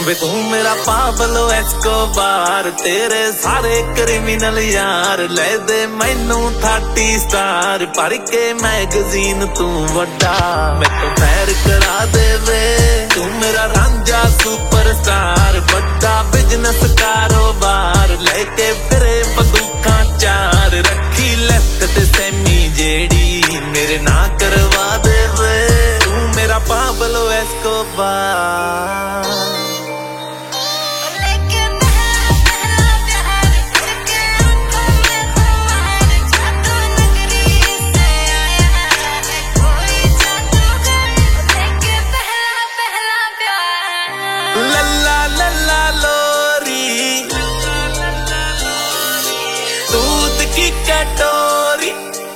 वे तू मेरा Pablo Escobar, तेरे सारे क्रिमिनल यार ले दे मैनू 30 स्टार, भर के मैगजीन तू वड्डा मैं तो फैर करा दे वे। तू मेरा रांझा सुपरस्टार, बड़ा बिजनेस कारोबार लेके फिरे बंदूकां चार, रखी लेफ्ट ते सेमी जेड़ी मेरे ना करवा दे वे। तू मेरा पाब्लो एस्कोबार। लल्ला लल्ला लोरी दूध की कटोरी,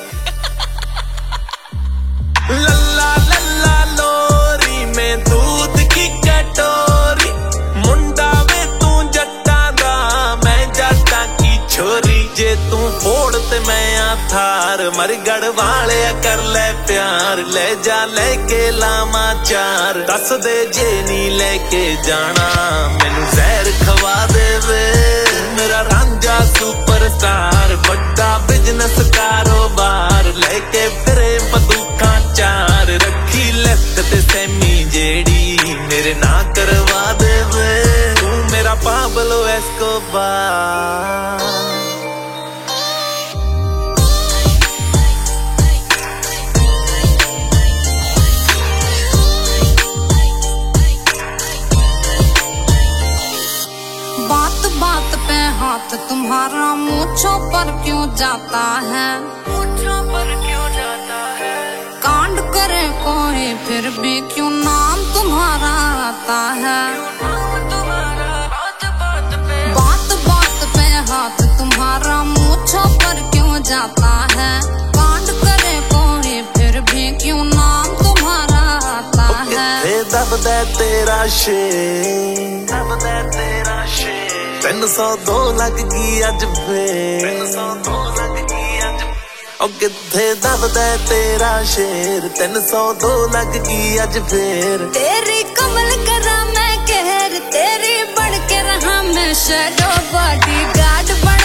लल्ला लल्ला लोरी में दूध की कटोरी, मुंडा वे तू जट्टा दा मैं जट्टा की छोरी, जे तू फोड़ ते मैं आ थार, मरगढ़ वाले कर ले प्यार, ले जा लेके लामा चार, दस दे जे नी लेके जाना मैनू जहर खवा दे वे। मेरा रांझा सुपरस्टार, बड़ा बिजनेस कारोबार लेके फिरे बंदूकां चार, रखी लेफ्ट ते सेमी जेड़ी मेरे ना करवा दे वे। तू मेरा पाब्लो एस्कोबार। बात बात पे हाथ तुम्हारा मूंछों पर क्यों जाता है, मूंछों पर क्यों जाता है, कांड करे कोई फिर भी क्यों नाम तुम्हारा आता है। बात बात पे हाथ तुम्हारा मूंछों पर क्यों जाता है, कांड करे कोई फिर भी क्यों नाम तुम्हारा आता है। दबदा तेरा शेर, दबदा तेरा शेर, 302 लग गई अज फेर, 302 लग गई अज, ओ किथे दबदा तेरा शेर, 302 लग गई अज फेर। तेरी कमल करा मैं कहर, तेरी बन के रहा मैं शैडो बॉडी गार्ड बन